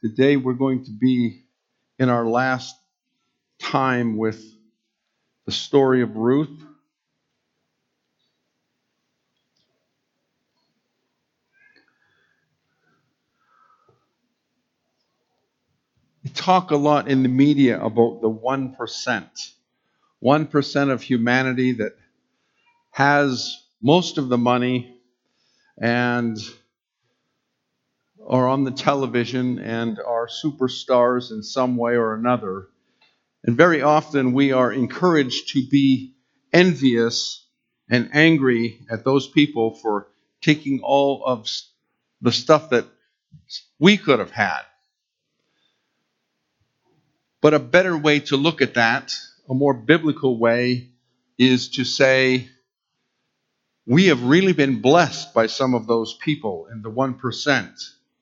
Today we're going to be in our last time with the story of Ruth. We talk a lot in the media about the 1%. 1% of humanity that has most of the money and are on the television and are superstars in some way or another. And very often we are encouraged to be envious and angry at those people for taking all of the stuff that we could have had. But a better way to look at that, a more biblical way, is to say we have really been blessed by some of those people in the 1%.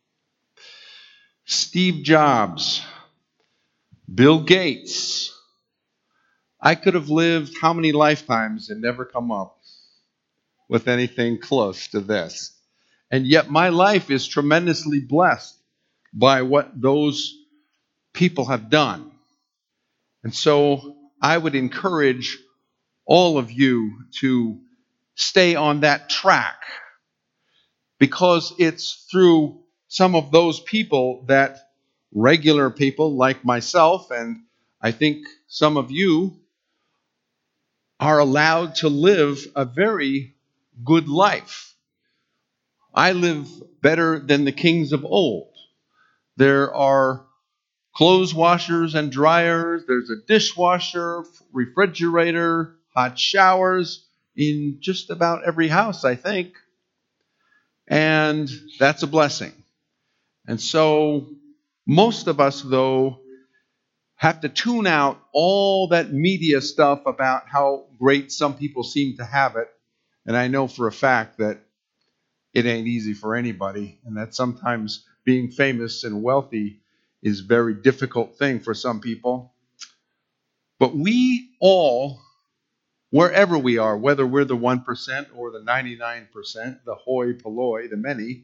Steve Jobs, Bill Gates. I could have lived how many lifetimes and never come up with anything close to this. And yet my life is tremendously blessed by what those people have done. And so I would encourage all of you to stay on that track, because it's through some of those people that regular people like myself, and I think some of you, are allowed to live a very good life. I live better than the kings of old. There are clothes washers and dryers. There's a dishwasher, refrigerator, hot showers in just about every house, I think. And that's a blessing. And so most of us, though, have to tune out all that media stuff about how great some people seem to have it. And I know for a fact that it ain't easy for anybody, and that sometimes being famous and wealthy is a very difficult thing for some people. But we all, wherever we are, whether we're the 1% or the 99%, the hoi polloi, the many,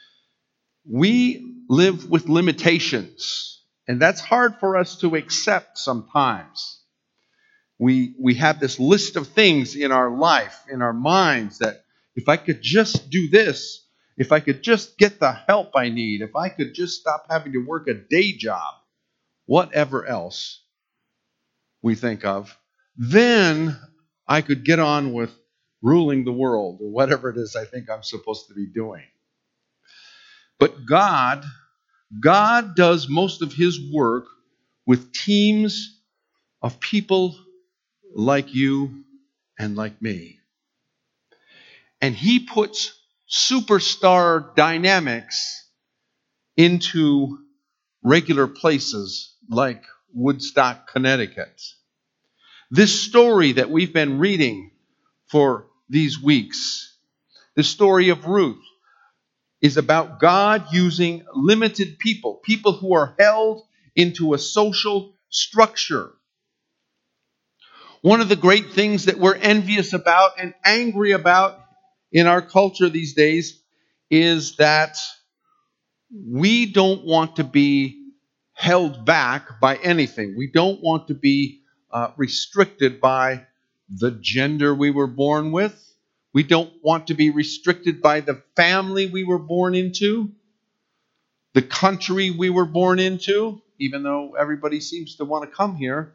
we live with limitations. And that's hard for us to accept sometimes. We have this list of things in our life, in our minds, that if I could just do this, if I could just get the help I need, if I could just stop having to work a day job, whatever else we think of, then I could get on with ruling the world, or whatever it is I think I'm supposed to be doing. But God does most of His work with teams of people like you and like me. And He puts superstar dynamics into regular places like Woodstock, Connecticut. This story that we've been reading for these weeks, the story of Ruth, is about God using limited people who are held into a social structure. One of the great things that we're envious about and angry about in our culture these days is that we don't want to be held back by anything. We don't want to be restricted by the gender we were born with. We don't want to be restricted by the family we were born into, the country we were born into, even though everybody seems to want to come here.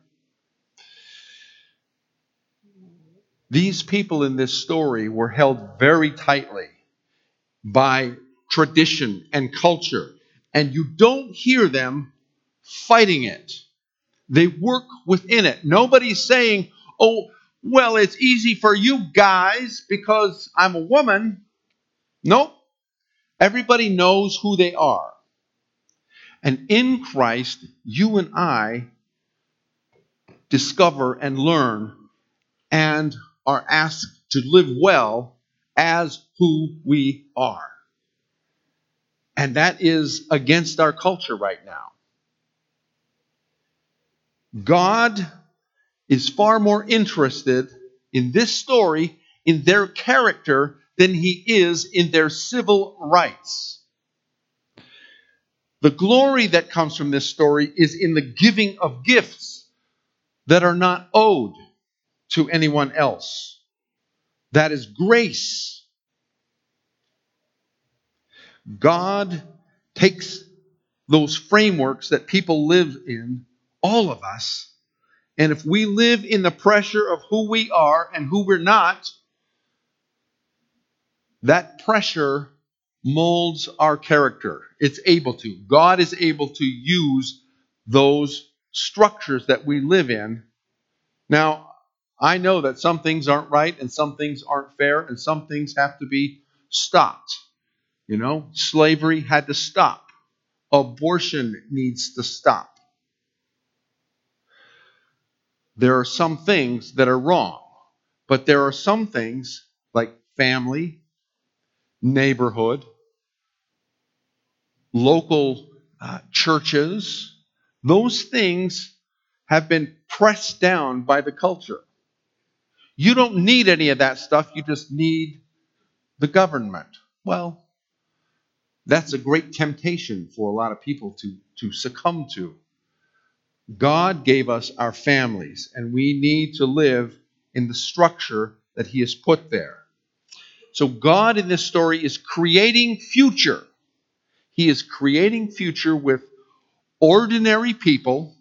These people in this story were held very tightly by tradition and culture, and you don't hear them fighting it. They work within it. Nobody's saying, oh, well, it's easy for you guys because I'm a woman. Nope. Everybody knows who they are. And in Christ, you and I discover and learn and are asked to live well as who we are. And that is against our culture right now. God is far more interested in this story, in their character, than He is in their civil rights. The glory that comes from this story is in the giving of gifts that are not owed to anyone else. That is grace. God takes those frameworks that people live in, all of us, and if we live in the pressure of who we are and who we're not, that pressure molds our character. It's able to. God is able to use those structures that we live in. Now, I know that some things aren't right and some things aren't fair and some things have to be stopped. Slavery had to stop. Abortion needs to stop. There are some things that are wrong, but there are some things like family, neighborhood, local churches. Those things have been pressed down by the culture. You don't need any of that stuff. You just need the government. Well, that's a great temptation for a lot of people to succumb to. God gave us our families, and we need to live in the structure that He has put there. So God in this story is creating future. He is creating future with ordinary people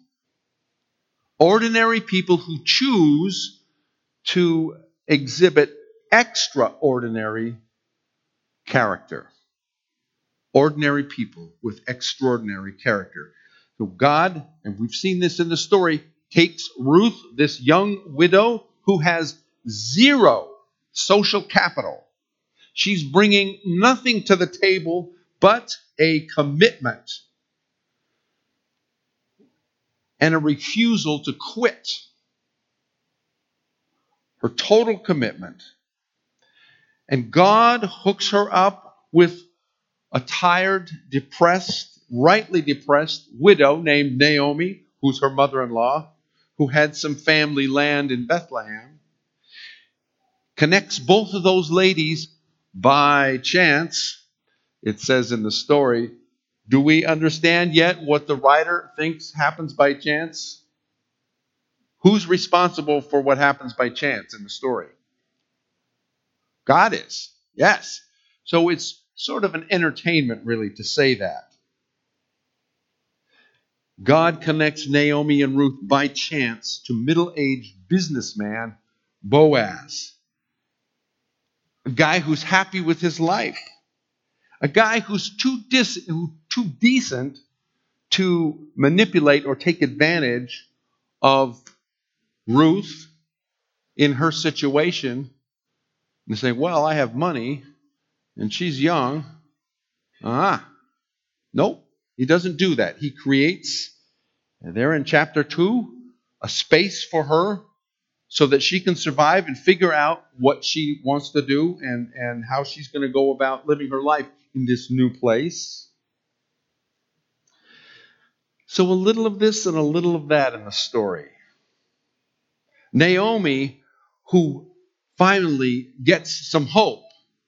who choose to exhibit extraordinary character. Ordinary people with extraordinary character. So God, and we've seen this in the story, takes Ruth, this young widow who has zero social capital. She's bringing nothing to the table but a commitment and a refusal to quit. Her total commitment. And God hooks her up with a tired, depressed, rightly depressed widow named Naomi, who's her mother-in-law, who had some family land in Bethlehem. Connects both of those ladies by chance. It says in the story, do we understand yet what the writer thinks happens by chance? Who's responsible for what happens by chance in the story? God is. Yes. So it's sort of an entertainment, really, to say that. God connects Naomi and Ruth by chance to middle-aged businessman Boaz. A guy who's happy with his life. A guy who's too decent to manipulate or take advantage of Ruth in her situation and say, well, I have money and she's young. Nope, he doesn't do that. He creates, and there in chapter 2, a space for her so that she can survive and figure out what she wants to do and how she's going to go about living her life in this new place. So a little of this and a little of that in the story. Naomi, who finally gets some hope,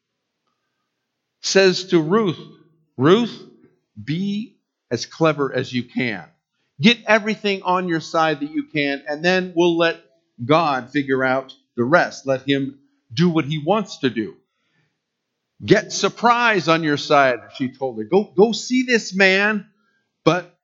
says to Ruth, Ruth, be as clever as you can. Get everything on your side that you can, and then we'll let God figure out the rest. Let Him do what He wants to do. Get surprise on your side, she told her. Go see this man, but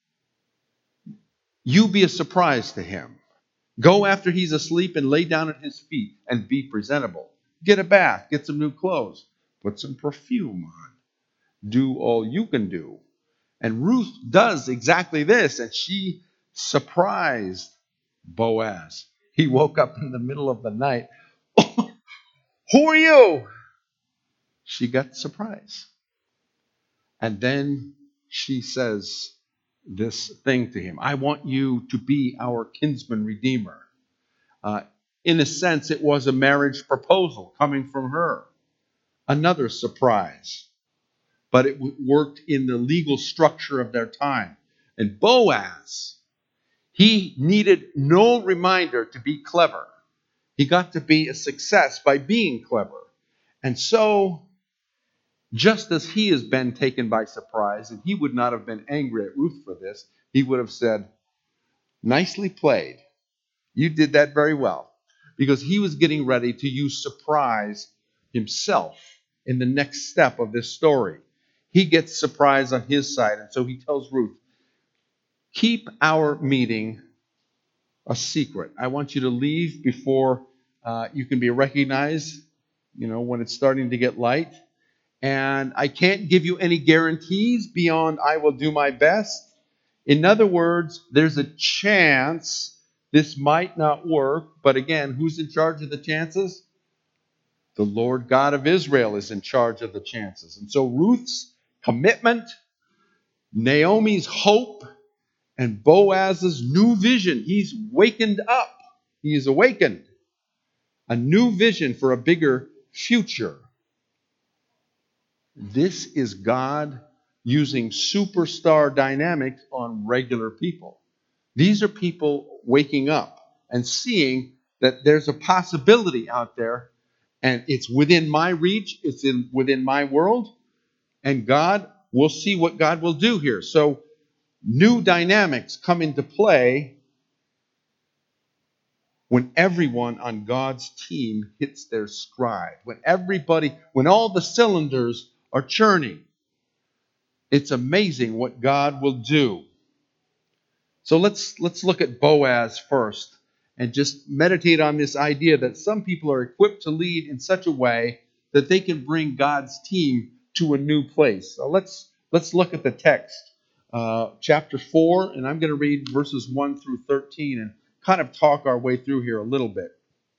you be a surprise to him. Go after he's asleep and lay down at his feet and be presentable. Get a bath, get some new clothes, put some perfume on. Do all you can do. And Ruth does exactly this, and she surprised Boaz. He woke up in the middle of the night. Who are you? She got surprised. And then she says this thing to him. I want you to be our kinsman redeemer. In a sense, it was a marriage proposal coming from her. Another surprise. But it worked in the legal structure of their time. And Boaz, he needed no reminder to be clever. He got to be a success by being clever. And so just as he has been taken by surprise, and he would not have been angry at Ruth for this. He would have said, nicely played. You did that very well. Because he was getting ready to use surprise himself in the next step of this story. He gets surprise on his side, and so he tells Ruth, keep our meeting a secret. I want you to leave before you can be recognized, when it's starting to get light. And I can't give you any guarantees beyond I will do my best. In other words, there's a chance this might not work. But again, who's in charge of the chances? The Lord God of Israel is in charge of the chances. And so Ruth's commitment, Naomi's hope, and Boaz's new vision. He's wakened up. He is awakened. A new vision for a bigger future. This is God using superstar dynamics on regular people. These are people waking up and seeing that there's a possibility out there, and it's within my reach, it's within my world, and we'll see what God will do here. So new dynamics come into play when everyone on God's team hits their stride, when all the cylinders are churning. It's amazing what God will do. So let's look at Boaz first and just meditate on this idea that some people are equipped to lead in such a way that they can bring God's team to a new place. So let's look at the text, chapter 4, and I'm going to read verses 1 through 13 and kind of talk our way through here a little bit.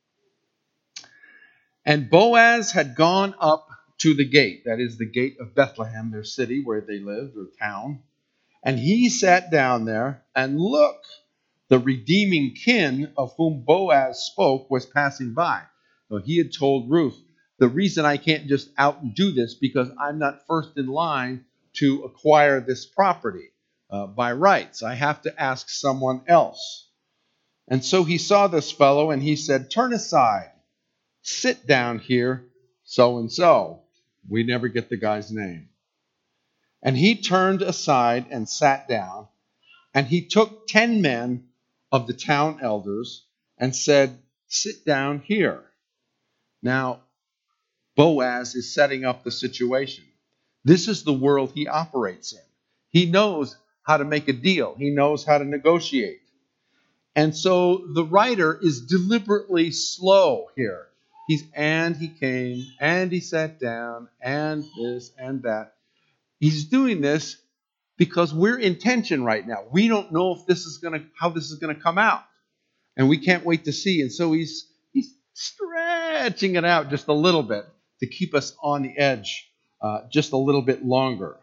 And Boaz had gone up to the gate, that is the gate of Bethlehem, their city where they lived, or town. And he sat down there, and look, the redeeming kin of whom Boaz spoke was passing by. So he had told Ruth, the reason I can't just out and do this because I'm not first in line to acquire this property by rights. I have to ask someone else. And so he saw this fellow, and he said, turn aside. Sit down here, so-and-so. We never get the guy's name. And he turned aside and sat down, and he took 10 men of the town elders and said, sit down here. Now, Boaz is setting up the situation. This is the world he operates in. He knows how to make a deal. He knows how to negotiate. And so the writer is deliberately slow here. And he came, and he sat down, and this and that. He's doing this because we're in tension right now. We don't know if how this is going to come out, and we can't wait to see. And so he's stretching it out just a little bit to keep us on the edge just a little bit longer.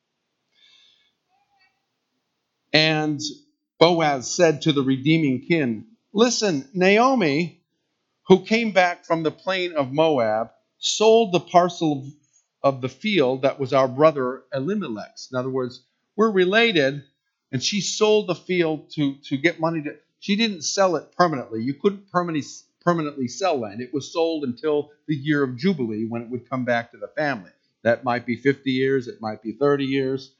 And Boaz said to the redeeming kin, listen, Naomi, who came back from the plain of Moab, sold the parcel of the field that was our brother Elimelech's. In other words, we're related, and she sold the field to get money. She didn't sell it permanently. You couldn't permanently sell land. It was sold until the year of Jubilee, when it would come back to the family. That might be 50 years. It might be 30 years.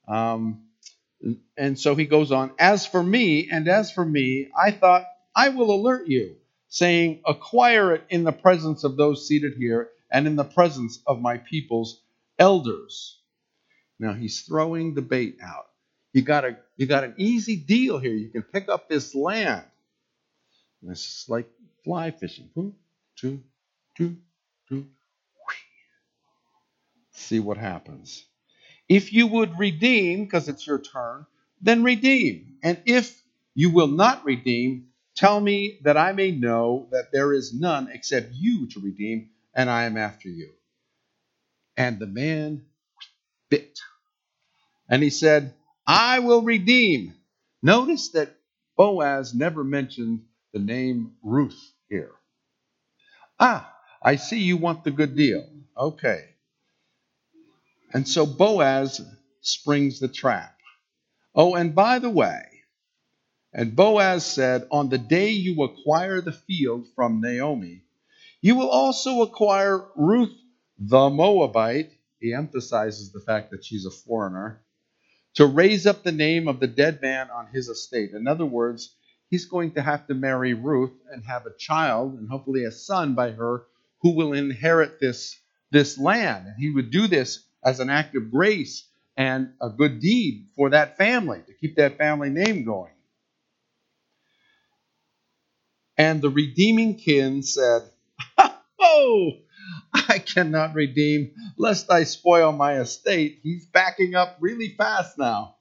And so he goes on, as for me, I thought I will alert you, saying, acquire it in the presence of those seated here and in the presence of my people's elders. Now he's throwing the bait out. You got an easy deal here. You can pick up this land. And it's like fly fishing. See what happens. If you would redeem, because it's your turn, then redeem. And if you will not redeem, tell me that I may know that there is none except you to redeem, and I am after you. And the man bit. And he said, I will redeem. Notice that Boaz never mentioned the name Ruth here. I see you want the good deal. Okay. And so Boaz springs the trap. Oh, and by the way, and Boaz said, on the day you acquire the field from Naomi, you will also acquire Ruth the Moabite, he emphasizes the fact that she's a foreigner, to raise up the name of the dead man on his estate. In other words, he's going to have to marry Ruth and have a child and hopefully a son by her who will inherit this land. And he would do this as an act of grace and a good deed for that family, to keep that family name going. And the redeeming kin said, "Oh, I cannot redeem, lest I spoil my estate." He's backing up really fast now.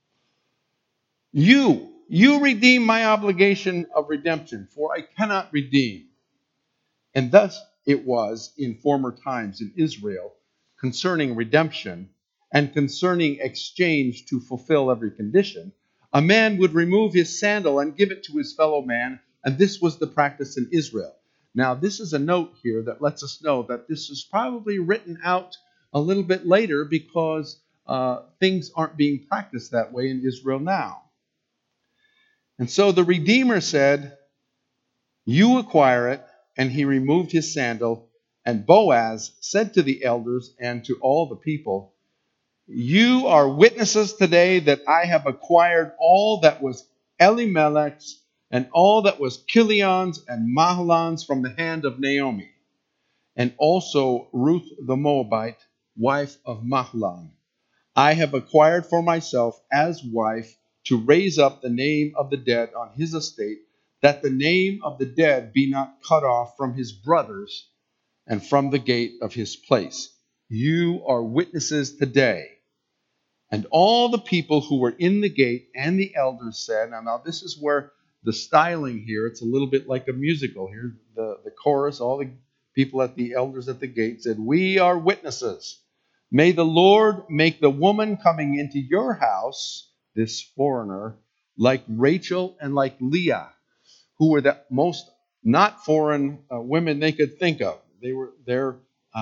You redeem my obligation of redemption, for I cannot redeem. And thus it was in former times in Israel concerning redemption and concerning exchange to fulfill every condition. A man would remove his sandal and give it to his fellow man, and this was the practice in Israel. Now, this is a note here that lets us know that this is probably written out a little bit later because things aren't being practiced that way in Israel now. And so the Redeemer said, "You acquire it," and he removed his sandal. And Boaz said to the elders and to all the people, "You are witnesses today that I have acquired all that was Elimelech's and all that was Kilion's and Mahlon's from the hand of Naomi, and also Ruth the Moabite, wife of Mahlon. I have acquired for myself as wife to raise up the name of the dead on his estate, that the name of the dead be not cut off from his brothers and from the gate of his place. You are witnesses today." And all the people who were in the gate and the elders said, now this is where the styling here, it's a little bit like a musical. Here, the chorus, all the people at the elders at the gate said, "We are witnesses. May the Lord make the woman coming into your house," this foreigner, "like Rachel and like Leah," who were the most not foreign women they could think of. They were their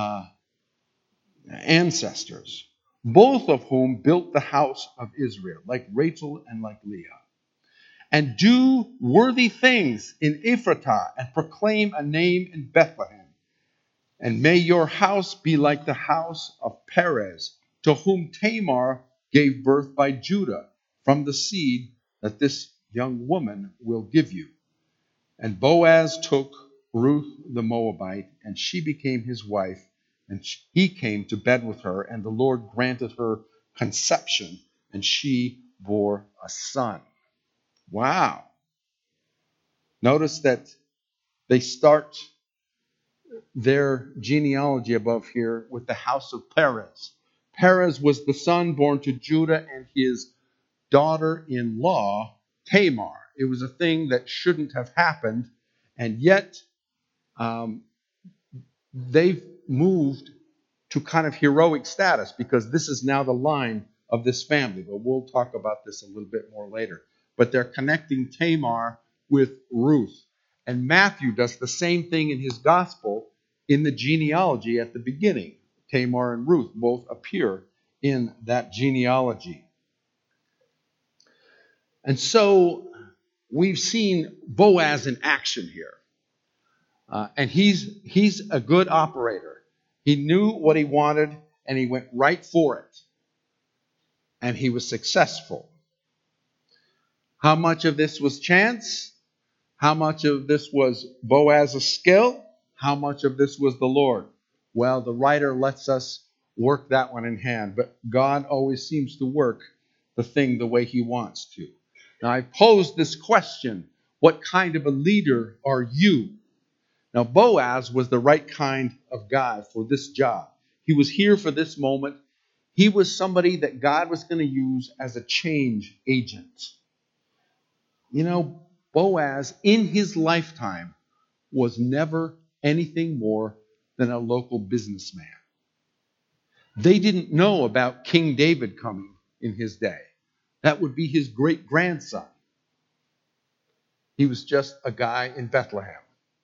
ancestors, both of whom built the house of Israel, like Rachel and like Leah. "And do worthy things in Ephratah, and proclaim a name in Bethlehem. And may your house be like the house of Perez, to whom Tamar gave birth by Judah, from the seed that this young woman will give you." And Boaz took Ruth the Moabite, and she became his wife, and he came to bed with her, and the Lord granted her conception, and she bore a son. Wow. Notice that they start their genealogy above here with the house of Perez. Perez was the son born to Judah and his daughter-in-law, Tamar. It was a thing that shouldn't have happened, and yet they've moved to kind of heroic status because this is now the line of this family. But we'll talk about this a little bit more later. But they're connecting Tamar with Ruth. And Matthew does the same thing in his gospel in the genealogy at the beginning. Tamar and Ruth both appear in that genealogy. And so we've seen Boaz in action here. And he's a good operator. He knew what he wanted, and he went right for it. And he was successful. How much of this was chance? How much of this was Boaz's skill? How much of this was the Lord? Well, the writer lets us work that one in hand. But God always seems to work the thing the way he wants to. Now, I posed this question: what kind of a leader are you? Now, Boaz was the right kind of guy for this job. He was here for this moment. He was somebody that God was going to use as a change agent. You know, Boaz, in his lifetime, was never anything more than a local businessman. They didn't know about King David coming in his day. That would be his great-grandson. He was just a guy in Bethlehem.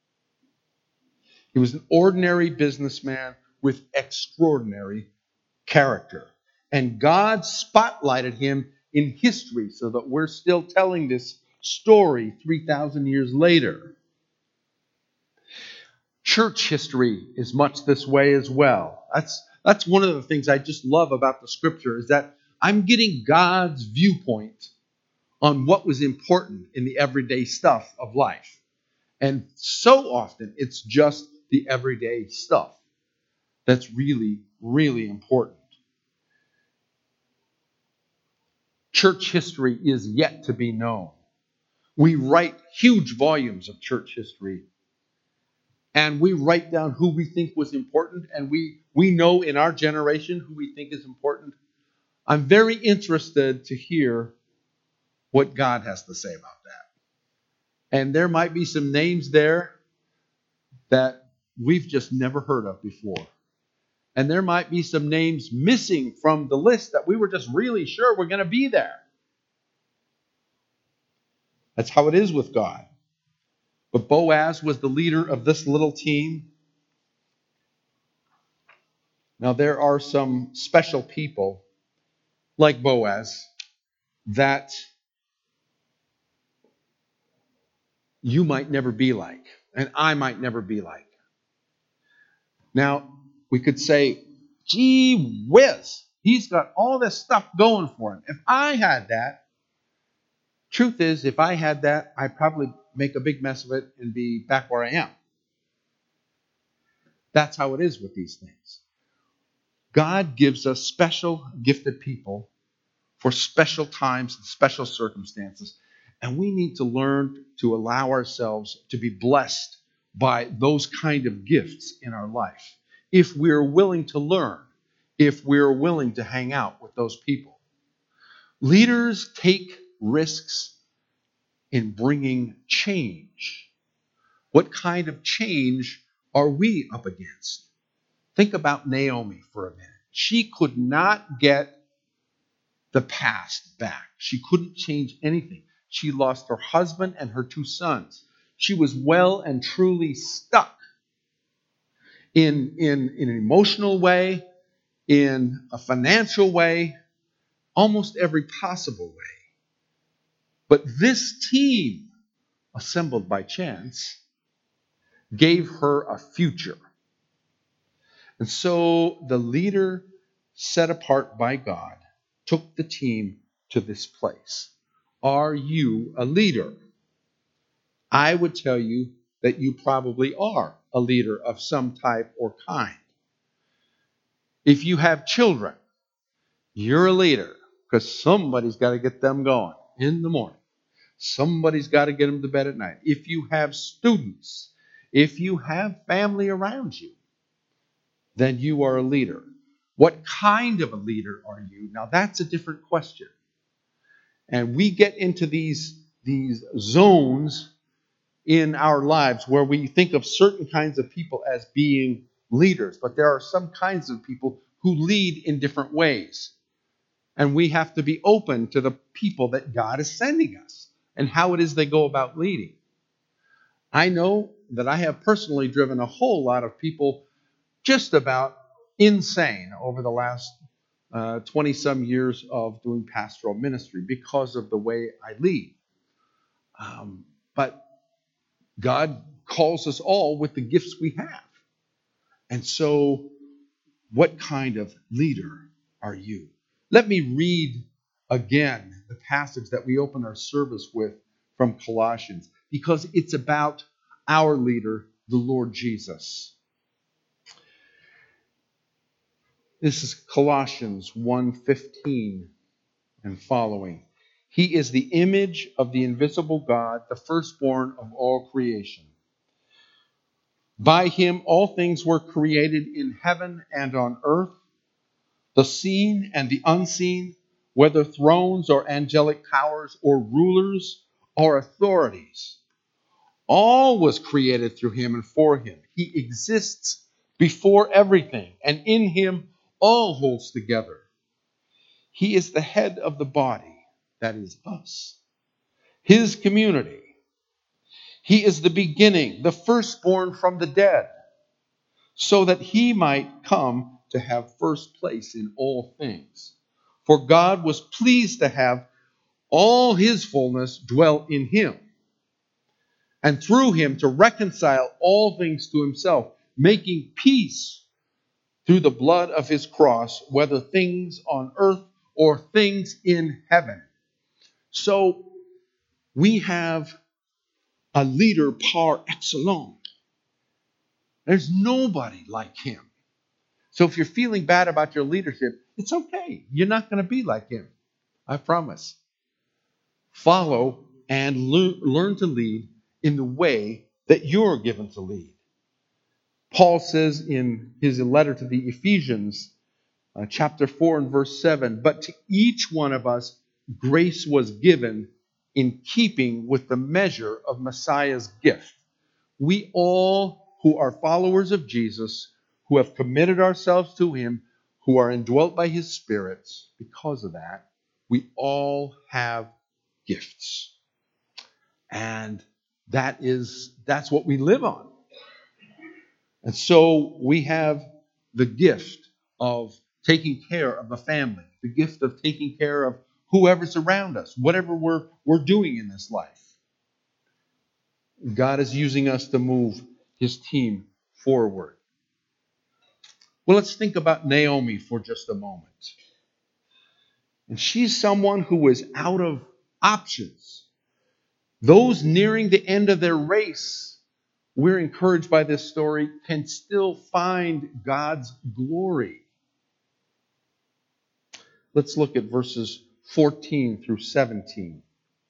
He was an ordinary businessman with extraordinary character. And God spotlighted him in history so that we're still telling this story 3,000 years later. Church history is much this way as well. That's one of the things I just love about the scripture is that I'm getting God's viewpoint on what was important in the everyday stuff of life. And so often it's just the everyday stuff that's really, really important. Church history is yet to be known. We write huge volumes of church history, and we write down who we think was important, and we know in our generation who we think is important. I'm very interested to hear what God has to say about that. And there might be some names there that we've just never heard of before. And there might be some names missing from the list that we were just really sure were going to be there. That's how it is with God. But Boaz was the leader of this little team. Now, there are some special people like Boaz that you might never be like, and I might never be like. Now, we could say, gee whiz, he's got all this stuff going for him. If I had that, truth is, if I had that, I'd probably make a big mess of it and be back where I am. That's how it is with these things. God gives us special gifted people for special times and special circumstances. And we need to learn to allow ourselves to be blessed by those kind of gifts in our life. If we're willing to learn, if we're willing to hang out with those people. Leaders take risks in bringing change. What kind of change are we up against? Think about Naomi for a minute. She could not get the past back. She couldn't change anything. She lost her husband and her 2 sons. She was well and truly stuck in an emotional way, in a financial way, almost every possible way. But this team, assembled by chance, gave her a future. And so the leader set apart by God took the team to this place. Are you a leader? I would tell you that you probably are a leader of some type or kind. If you have children, you're a leader because somebody's got to get them going in the morning. Somebody's got to get them to bed at night. If you have students, if you have family around you, then you are a leader. What kind of a leader are you? Now that's a different question. And we get into these zones in our lives where we think of certain kinds of people as being leaders. But there are some kinds of people who lead in different ways. And we have to be open to the people that God is sending us and how it is they go about leading. I know that I have personally driven a whole lot of people just about insane over the last 20-some years of doing pastoral ministry because of the way I lead. But God calls us all with the gifts we have. And so, what kind of leader are you? Let me read again the passage that we open our service with from Colossians, because it's about our leader, the Lord Jesus. This is Colossians 1:15 and following. He is the image of the invisible God, the firstborn of all creation. By him all things were created in heaven and on earth, the seen and the unseen, whether thrones or angelic powers or rulers or authorities. All was created through him and for him. He exists before everything, and in him all holds together. He is the head of the body, that is us, his community. He is the beginning, the firstborn from the dead, so that he might come to have first place in all things. For God was pleased to have all his fullness dwell in him, and through him to reconcile all things to himself, making peace through the blood of his cross, whether things on earth or things in heaven. So we have a leader par excellence. There's nobody like him. So if you're feeling bad about your leadership, it's okay. You're not going to be like him. I promise. Follow and learn to lead in the way that you're given to lead. Paul says in his letter to the Ephesians, chapter 4 and verse 7, but to each one of us grace was given in keeping with the measure of Messiah's gift. We all who are followers of Jesus, who have committed ourselves to him, who are indwelt by his Spirit, because of that, we all have gifts. And that's what we live on. And so we have the gift of taking care of a family, the gift of taking care of whoever's around us, whatever we're doing in this life. God is using us to move his team forward. Well, let's think about Naomi for just a moment. And she's someone who is out of options. Those nearing the end of their race, we're encouraged by this story, can still find God's glory. Let's look at verses 14 through 17.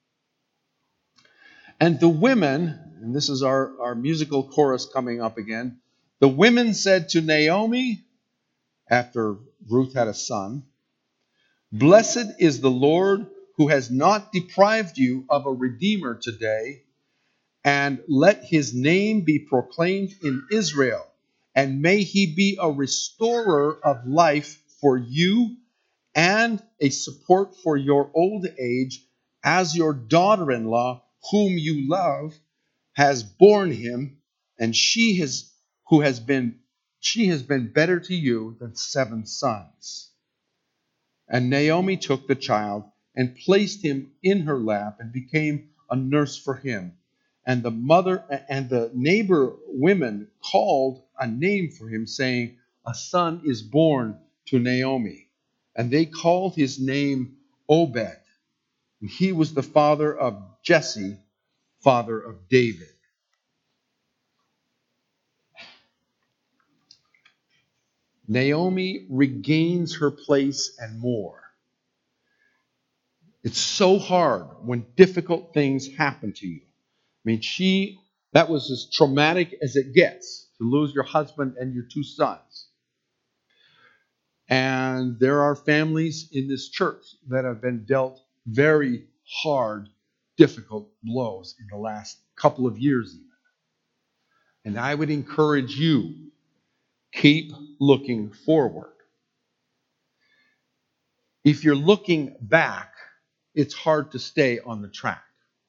And the women, and this is our musical chorus coming up again. The women said to Naomi, after Ruth had a son, blessed is the Lord who has not deprived you of a redeemer today, and let his name be proclaimed in Israel, and may he be a restorer of life for you and a support for your old age, as your daughter-in-law, whom you love, has borne him, and she has been better to you than 7 sons. And Naomi took the child and placed him in her lap and became a nurse for him. And the mother and the neighbor women called a name for him, saying, a son is born to Naomi. And they called his name Obed. And he was the father of Jesse, father of David. Naomi regains her place and more. It's so hard when difficult things happen to you. I mean, that was as traumatic as it gets, to lose your husband and your 2 sons. And there are families in this church that have been dealt very hard, difficult blows in the last couple of years even. And I would encourage you, keep looking forward. If you're looking back, it's hard to stay on the track.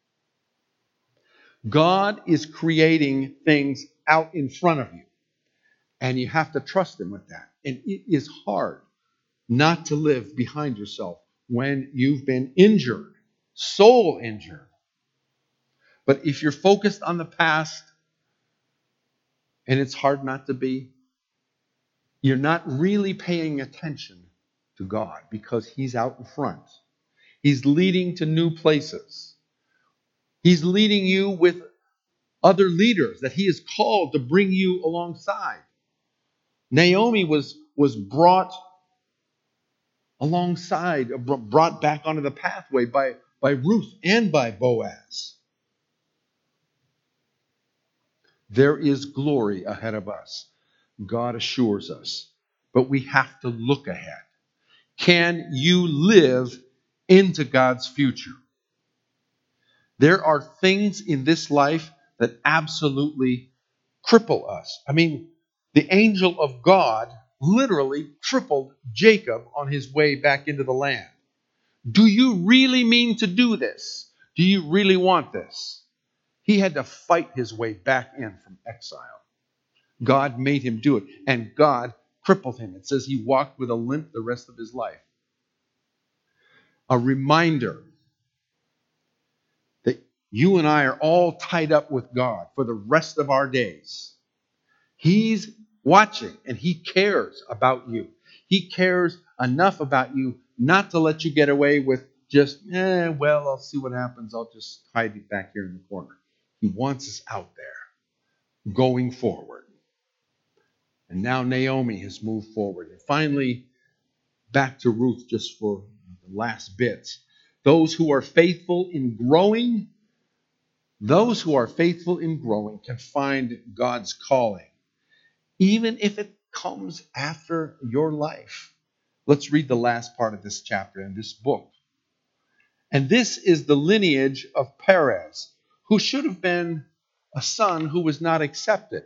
God is creating things out in front of you, and you have to trust him with that. And it is hard not to live behind yourself when you've been injured, soul injured. But if you're focused on the past, and it's hard not to be, you're not really paying attention to God, because he's out in front. He's leading to new places. He's leading you with other leaders that he has called to bring you alongside. Naomi was brought alongside, brought back onto the pathway by Ruth and by Boaz. There is glory ahead of us, God assures us. But we have to look ahead. Can you live into God's future? There are things in this life that absolutely cripple us. I mean, the angel of God literally crippled Jacob on his way back into the land. Do you really mean to do this? Do you really want this? He had to fight his way back in from exile. God made him do it, and God crippled him. It says he walked with a limp the rest of his life. A reminder that you and I are all tied up with God for the rest of our days. He's watching, and he cares about you. He cares enough about you not to let you get away with just, well, I'll see what happens. I'll just hide it back here in the corner. He wants us out there, going forward. And now Naomi has moved forward. And finally, back to Ruth just for the last bit. Those who are faithful in growing, can find God's calling, even if it comes after your life. Let's read the last part of this chapter in this book. And this is the lineage of Perez, who should have been a son who was not accepted.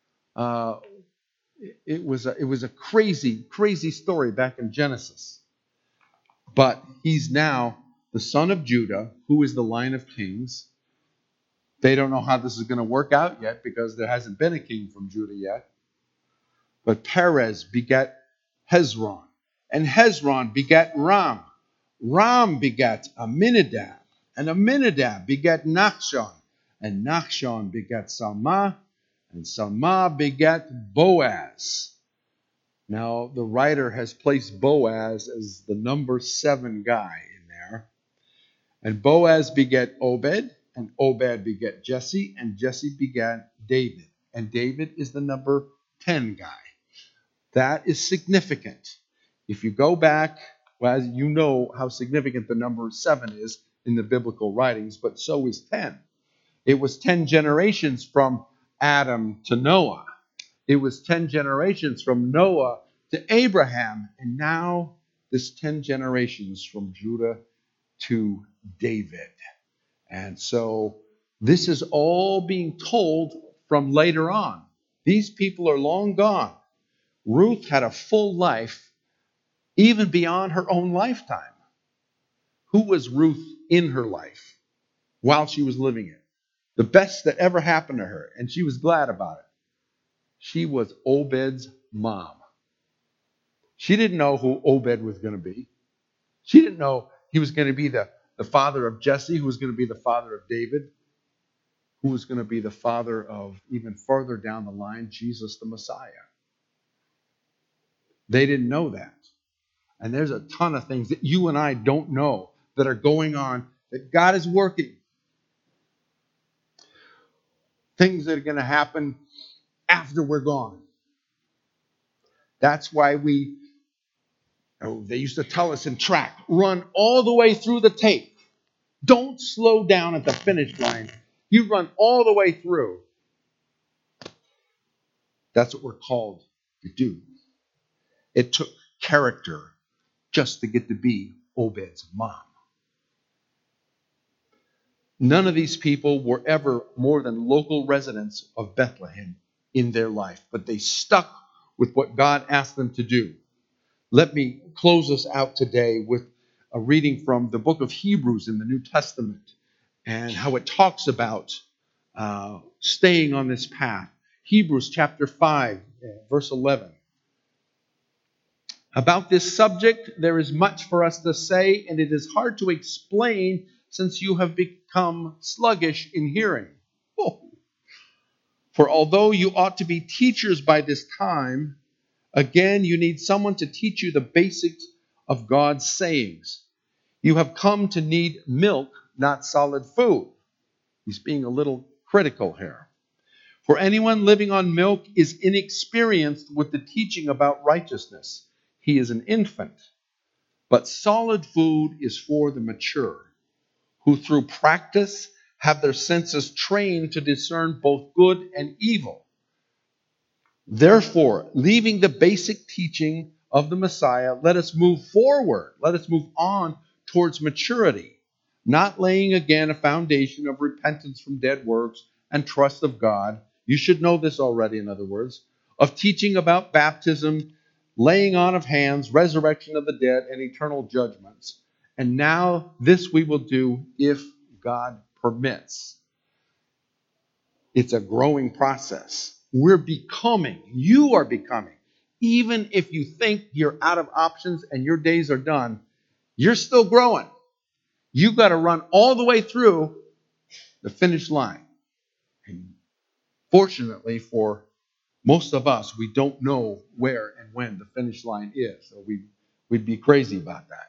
It was a crazy story back in Genesis. But he's now the son of Judah, who is the line of kings. They don't know how this is going to work out yet because there hasn't been a king from Judah yet. But Perez begat Hezron, and Hezron begat Ram. Ram begat Aminadab, and Aminadab begat Nachshon, and Nachshon begat Salmah, and Salmah begat Boaz. Now, the writer has placed Boaz as the number 7 guy in there. And Boaz begat Obed, and Obed begat Jesse, and Jesse begat David. And David is the number 10 guy. That is significant. If you go back, well, you know how significant the number 7 is in the biblical writings, but so is 10. It was 10 generations from Adam to Noah. It was 10 generations from Noah to Abraham. And now this 10 generations from Judah to David. And so this is all being told from later on. These people are long gone. Ruth had a full life, even beyond her own lifetime. Who was Ruth in her life while she was living it? The best that ever happened to her, and she was glad about it. She was Obed's mom. She didn't know who Obed was going to be. She didn't know he was going to be the father of Jesse, who was going to be the father of David, who was going to be the father of, even further down the line, Jesus the Messiah. They didn't know that. And there's a ton of things that you and I don't know that are going on, that God is working. Things that are going to happen after we're gone. That's why they used to tell us in track, run all the way through the tape. Don't slow down at the finish line. You run all the way through. That's what we're called to do. It took character just to get to be Obed's mom. None of these people were ever more than local residents of Bethlehem in their life, but they stuck with what God asked them to do. Let me close us out today with a reading from the book of Hebrews in the New Testament and how it talks about staying on this path. Hebrews chapter 5, verse 11. About this subject, there is much for us to say, and it is hard to explain since you have become sluggish in hearing. Oh. For although you ought to be teachers by this time, again, you need someone to teach you the basics of God's sayings. You have come to need milk, not solid food. He's being a little critical here. For anyone living on milk is inexperienced with the teaching about righteousness. He is an infant. But solid food is for the mature, who through practice have their senses trained to discern both good and evil. Therefore, leaving the basic teaching of the Messiah, let us move forward. Let us move on towards maturity, not laying again a foundation of repentance from dead works and trust of God. You should know this already, in other words, of teaching about baptism, laying on of hands, resurrection of the dead, and eternal judgments. And now this we will do if God permits. It's a growing process. We're becoming, you are becoming. Even if you think you're out of options and your days are done, you're still growing. You've got to run all the way through the finish line. And fortunately for Most of us, we don't know where and when the finish line is, or we'd be crazy about that.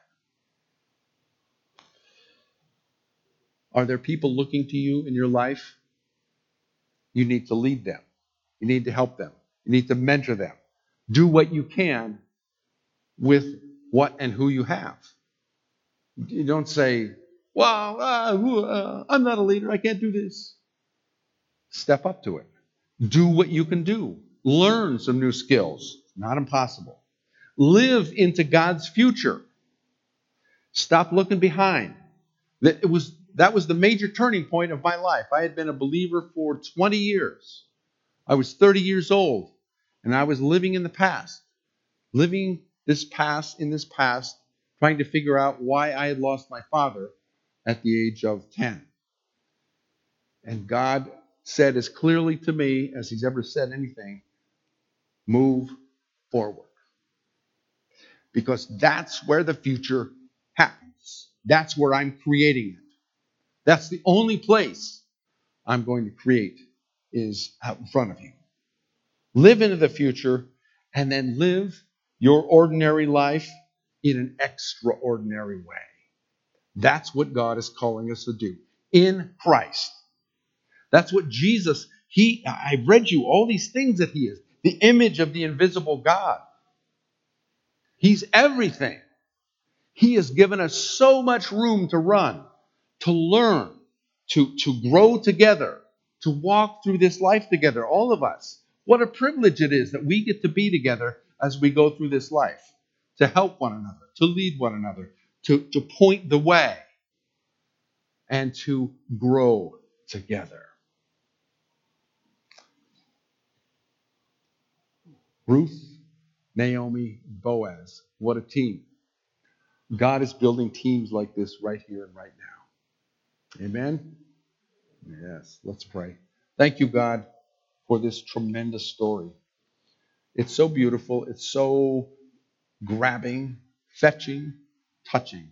Are there people looking to you in your life? You need to lead them. You need to help them. You need to mentor them. Do what you can with what and who you have. You don't say, well, I'm not a leader. I can't do this. Step up to it. Do what you can do. Learn some new skills. Not impossible. Live into God's future. Stop looking behind. That was the major turning point of my life. I had been a believer for 20 years. I was 30 years old, and I was living in the past. Living in this past, trying to figure out why I had lost my father at the age of 10. And God said as clearly to me as he's ever said anything, move forward. Because that's where the future happens. That's where I'm creating it. That's the only place I'm going to create is out in front of you. Live into the future and then live your ordinary life in an extraordinary way. That's what God is calling us to do in Christ. That's what Jesus, I've read you all these things that he is. The image of the invisible God. He's everything. He has given us so much room to run, to learn, to grow together, to walk through this life together, all of us. What a privilege it is that we get to be together as we go through this life, to help one another, to lead one another, to point the way, and to grow together. Ruth, Naomi, Boaz, what a team. God is building teams like this right here and right now. Amen? Yes, let's pray. Thank you, God, for this tremendous story. It's so beautiful. It's so grabbing, fetching, touching.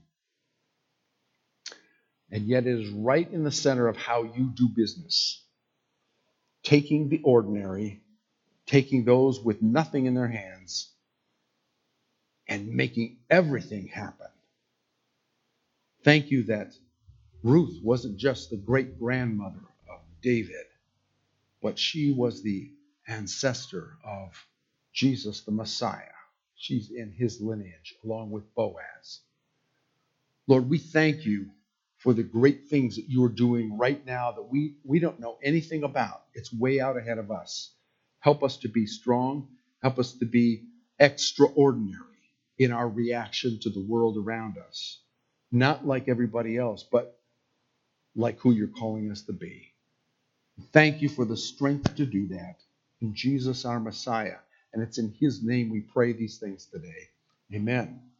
And yet it is right in the center of how you do business. Taking the ordinary, taking those with nothing in their hands, and making everything happen. Thank you that Ruth wasn't just the great-grandmother of David, but she was the ancestor of Jesus the Messiah. She's in his lineage along with Boaz. Lord, we thank you for the great things that you are doing right now that we don't know anything about. It's way out ahead of us. Help us to be strong. Help us to be extraordinary in our reaction to the world around us. Not like everybody else, but like who you're calling us to be. Thank you for the strength to do that. In Jesus, our Messiah. And it's in his name we pray these things today. Amen.